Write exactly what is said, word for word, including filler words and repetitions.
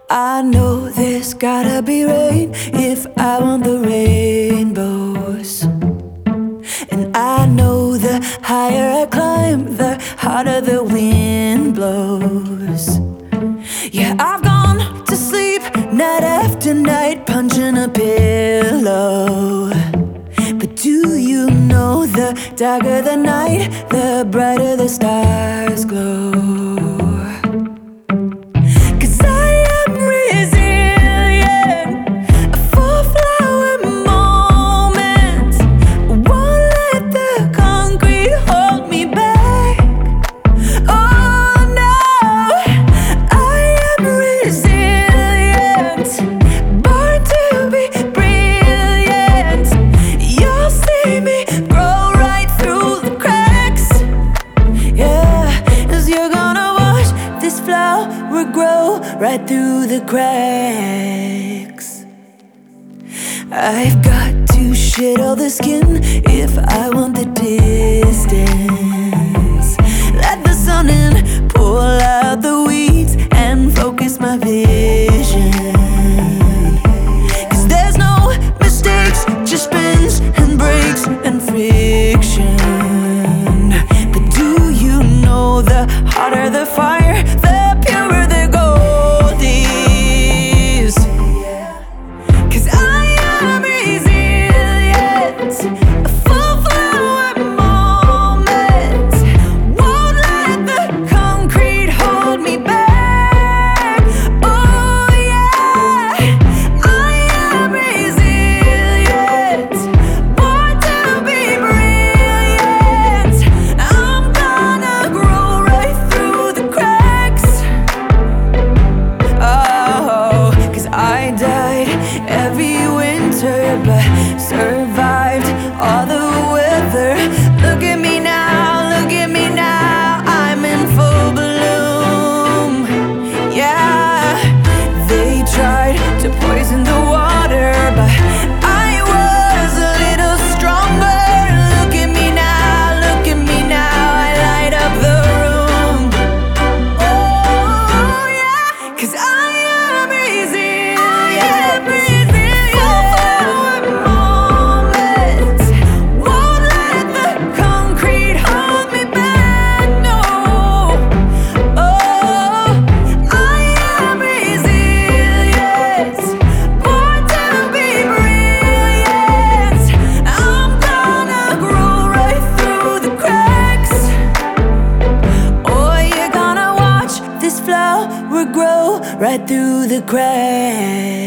I know there's gotta be rain if I want the rainbows. And I know the higher I climb, the harder the wind blows. Yeah, I've gone to sleep night after night, punching a pillow. But do you know the darker the night, the brighter the stars glow? Would grow right through the cracks. I've got to shed all the skin if I want the distance. Let the sun in, pull out the weeds and focus my vision. Cause there's no mistakes, just spins and breaks and friction. But do you know the hotter the fire, the purer the gold is? Cause I am resilient, a full flower moment. Won't let the concrete hold me back. Oh yeah, I am resilient, born to be brilliant. I'm gonna grow right through the cracks. Oh, cause I died every winter but survived all the weather. Look at me now, look at me now, I'm in full bloom. Yeah, they tried to poison the water but I was a little stronger. Look at me now, look at me now, I light up the room. Oh yeah, cause I am resilient, I am resilient. Full flower moment, won't let the concrete hold me back, no. Oh, I am resilient, born to be brilliant. I'm gonna grow right through the cracks. Oh, you're gonna watch this flower grow right through the cracks.